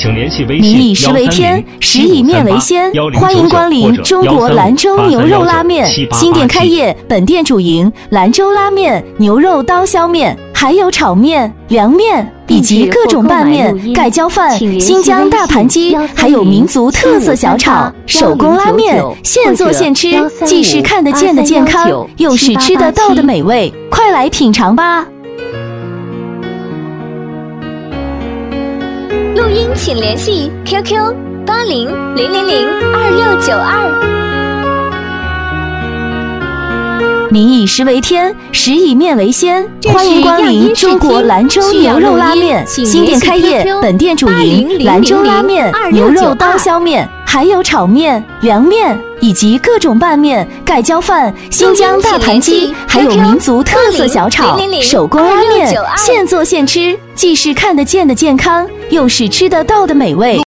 请联系微信民以食为天，食以面为先。欢迎光临中国兰州牛肉拉面，新店开业，本店主营兰州拉面、牛肉刀削面，还有炒面、凉面以及各种拌面、盖浇饭、新疆大盘鸡，还有民族特色小炒、手工拉面，现做现吃，既是看得见的健康，又是吃得到的美味，快来品尝吧！ 录音请联系 QQ8000002692。 民以食为天，食以面为先。欢迎光临中国兰州牛肉拉面，新店开业，本店主营兰州拉面、牛肉刀削面，还有炒面、凉面以及各种拌面、盖浇饭、新疆大盘鸡，还有民族特色小炒、手工拉面，现做现吃，既是看得见的健康，又是吃得到的美味。